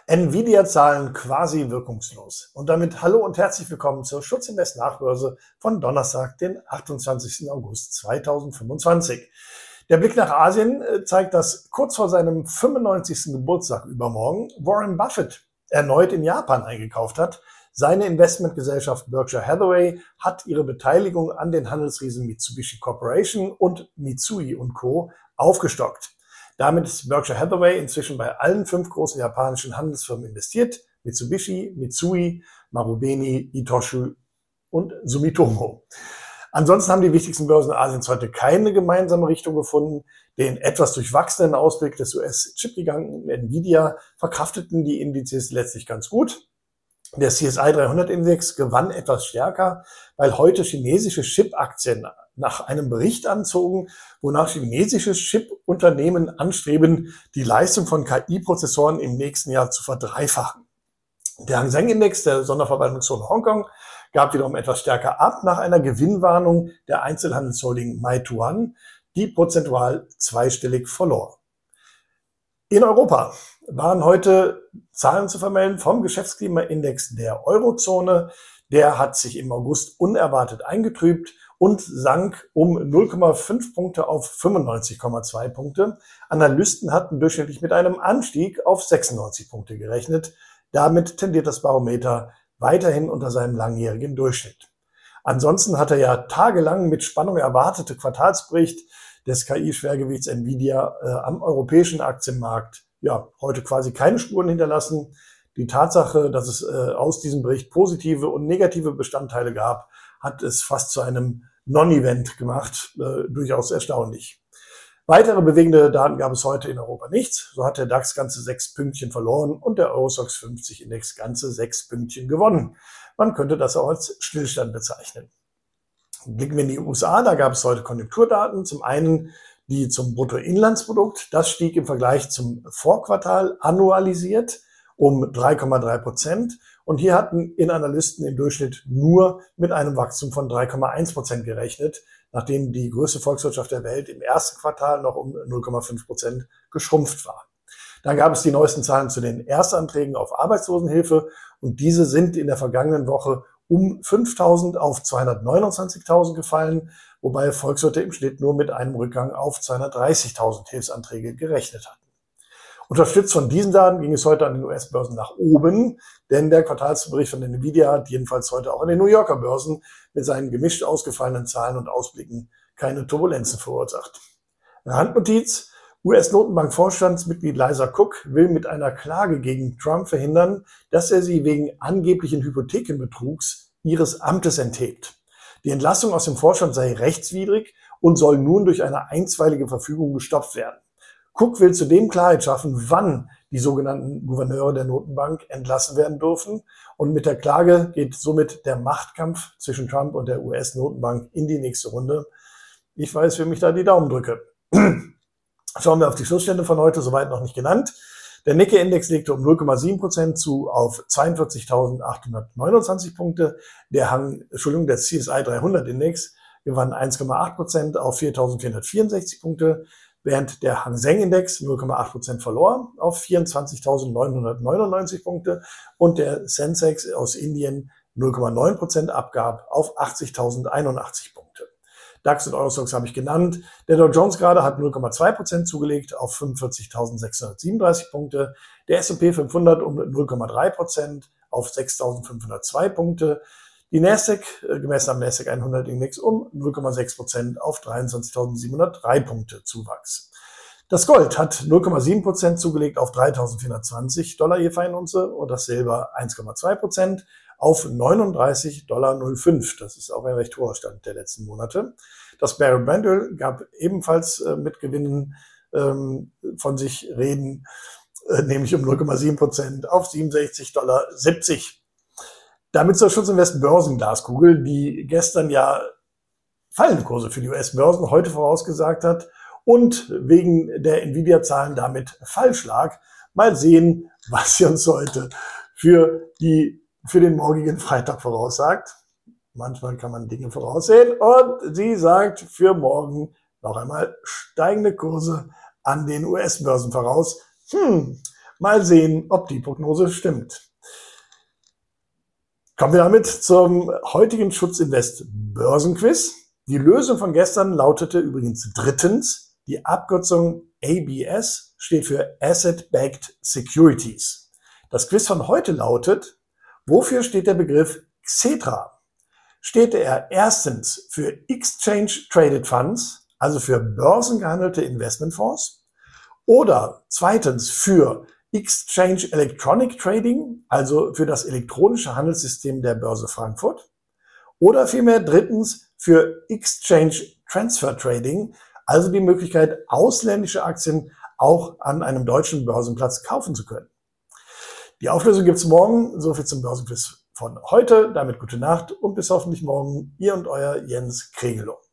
Nvidia-Zahlen quasi wirkungslos. Und damit hallo und herzlich willkommen zur Schutzinvest Nachbörse von Donnerstag, den 28. August 2025. Der Blick nach Asien zeigt, dass kurz vor seinem 95. Geburtstag übermorgen Warren Buffett erneut in Japan eingekauft hat. Seine Investmentgesellschaft Berkshire Hathaway hat ihre Beteiligung an den Handelsriesen Mitsubishi Corporation und Mitsui & Co. aufgestockt. Damit ist Berkshire Hathaway inzwischen bei allen 5 großen japanischen Handelsfirmen investiert: Mitsubishi, Mitsui, Marubeni, Itochu und Sumitomo. Ansonsten haben die wichtigsten Börsen Asiens heute keine gemeinsame Richtung gefunden. Den etwas durchwachsenen Ausblick des US-Chip-Giganten Nvidia verkrafteten die Indizes letztlich ganz gut. Der CSI 300 Index gewann etwas stärker, weil heute chinesische Chip-Aktien nach einem Bericht anzogen, wonach chinesische Chip-Unternehmen anstreben, die Leistung von KI-Prozessoren im nächsten Jahr zu verdreifachen. Der Hang Seng Index der Sonderverwaltungszone Hongkong gab wiederum etwas stärker ab nach einer Gewinnwarnung der Einzelhandelsholding Meituan, die prozentual zweistellig verlor. In Europa waren heute Zahlen zu vermelden vom Geschäftsklimaindex der Eurozone. Der hat sich im August unerwartet eingetrübt und sank um 0,5 Punkte auf 95,2 Punkte. Analysten hatten durchschnittlich mit einem Anstieg auf 96 Punkte gerechnet. Damit tendiert das Barometer weiterhin unter seinem langjährigen Durchschnitt. Ansonsten hat er ja tagelang mit Spannung erwartete Quartalsbericht des KI-Schwergewichts Nvidia am europäischen Aktienmarkt heute quasi keine Spuren hinterlassen. Die Tatsache, dass es aus diesem Bericht positive und negative Bestandteile gab, hat es fast zu einem Non-Event gemacht, durchaus erstaunlich. Weitere bewegende Daten gab es heute in Europa nicht. So hat der DAX ganze 6 Pünktchen verloren und der Eurostoxx 50 Index ganze 6 Pünktchen gewonnen. Man könnte das auch als Stillstand bezeichnen. Blicken wir in die USA, da gab es heute Konjunkturdaten. Zum einen die zum Bruttoinlandsprodukt. Das stieg im Vergleich zum Vorquartal annualisiert um 3,3%. Und hier hatten Analysten im Durchschnitt nur mit einem Wachstum von 3,1% gerechnet, nachdem die größte Volkswirtschaft der Welt im ersten Quartal noch um 0,5% geschrumpft war. Dann gab es die neuesten Zahlen zu den Erstanträgen auf Arbeitslosenhilfe und diese sind in der vergangenen Woche um 5.000 auf 229.000 gefallen, wobei Volkswirte im Schnitt nur mit einem Rückgang auf 230.000 Hilfsanträge gerechnet hatten. Unterstützt von diesen Daten ging es heute an den US-Börsen nach oben, denn der Quartalsbericht von Nvidia hat jedenfalls heute auch an den New Yorker Börsen mit seinen gemischt ausgefallenen Zahlen und Ausblicken keine Turbulenzen verursacht. Randnotiz: US-Notenbank-Vorstandsmitglied Liza Cook will mit einer Klage gegen Trump verhindern, dass er sie wegen angeblichen Hypothekenbetrugs ihres Amtes enthebt. Die Entlassung aus dem Vorstand sei rechtswidrig und soll nun durch eine einstweilige Verfügung gestoppt werden. Cook will zudem Klarheit schaffen, wann die sogenannten Gouverneure der Notenbank entlassen werden dürfen. Und mit der Klage geht somit der Machtkampf zwischen Trump und der US-Notenbank in die nächste Runde. Ich weiß, wem ich da die Daumen drücke. Schauen wir auf die Schlussstände von heute, soweit noch nicht genannt. Der Nikkei-Index legte um 0,7% zu auf 42.829 Punkte. Der CSI 300 Index gewann 1,8% auf 4.464 Punkte, während der Hang Seng Index 0,8% verlor auf 24.999 Punkte und der Sensex aus Indien 0,9% abgab auf 80.081 Punkte. DAX und Eurostoxx habe ich genannt. Der Dow Jones gerade hat 0,2% zugelegt auf 45.637 Punkte. Der S&P 500 um 0,3% auf 6.502 Punkte. Die Nasdaq, gemessen am Nasdaq 100 Index, um 0,6% auf 23.703 Punkte Zuwachs. Das Gold hat 0,7% zugelegt auf $3.420 je Feinunze und das Silber 1,2% auf $39,05. Das ist auch ein recht hoher Stand der letzten Monate. Das Barrel Brent Öl gab ebenfalls mit Gewinnen von sich reden, nämlich um 0,7% auf $67,70. Damit zur Schutzinvest Börsenglaskugel, die gestern ja fallende Kurse für die US-Börsen heute vorausgesagt hat und wegen der Nvidia-Zahlen damit falsch lag. Mal sehen, was sie uns heute für den morgigen Freitag voraussagt. Manchmal kann man Dinge voraussehen und sie sagt für morgen noch einmal steigende Kurse an den US-Börsen voraus. Mal sehen, ob die Prognose stimmt. Kommen wir damit zum heutigen Schutzinvest Börsenquiz. Die Lösung von gestern lautete übrigens drittens. Die Abkürzung ABS steht für Asset-Backed Securities. Das Quiz von heute lautet: Wofür steht der Begriff Xetra? Steht er erstens für Exchange Traded Funds, also für börsengehandelte Investmentfonds, oder zweitens für Exchange Electronic Trading, also für das elektronische Handelssystem der Börse Frankfurt, oder vielmehr drittens für Exchange Transfer Trading, also die Möglichkeit, ausländische Aktien auch an einem deutschen Börsenplatz kaufen zu können. Die Auflösung gibt's morgen. So viel zum Börsenquiz von heute. Damit gute Nacht und bis hoffentlich morgen. Ihr und euer Jens Kregelow.